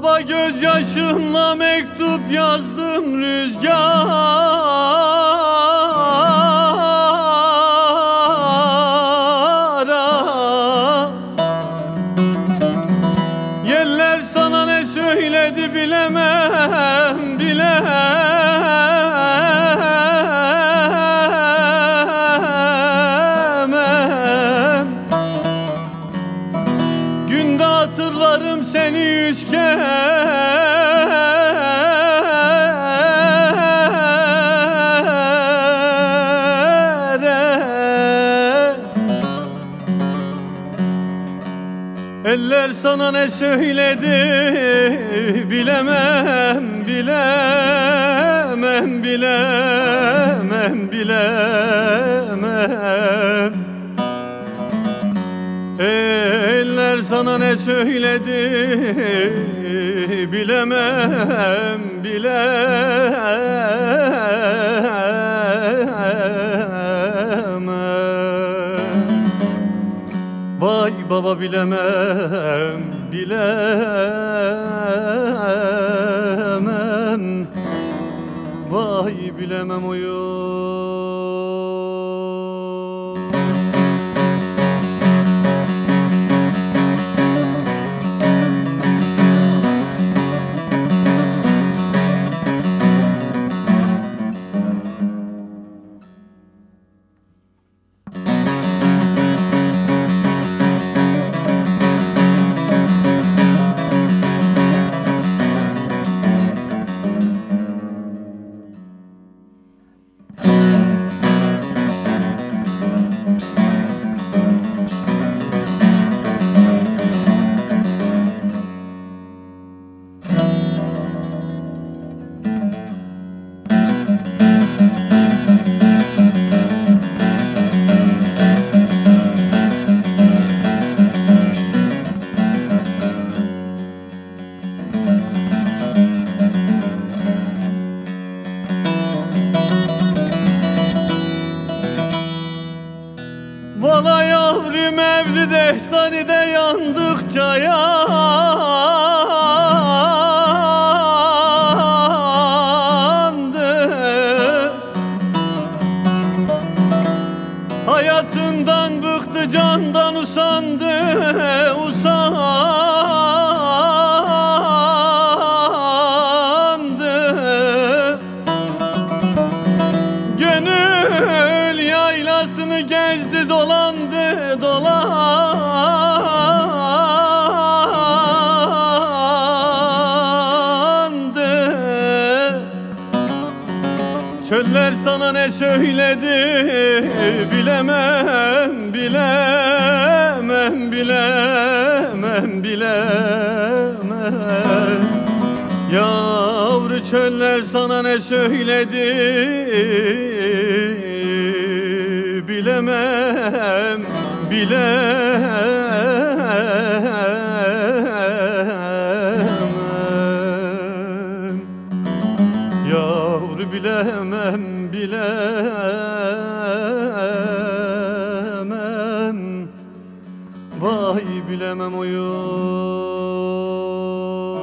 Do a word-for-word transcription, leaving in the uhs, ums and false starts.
Baba gözyaşımla mektup yazdım rüzgara. Yeller sana ne söyledi bilemem, bilemem. Günde hatırlarım seni yüz kere. Eller sana ne söyledi bilemem, bilemem, bilemem, bilemem. Eller sana ne söyledi bilemem, bilemem. Vay baba bilemem, bilemem. Vay bilemem uyum. Valla yavrum evlide ehsanide yandıkça yandı. Hayatından bıktı, candan usandı, usandı. Gönül yaylasını gezdi, dolandı, dolandı. Çöller sana ne söyledi bilemem, bilemem, bilemem, bilemem. Yavru çöller sana ne söyledi bilemem, bilemem. Yavru bilemem, bilemem. Vay bilemem uyum.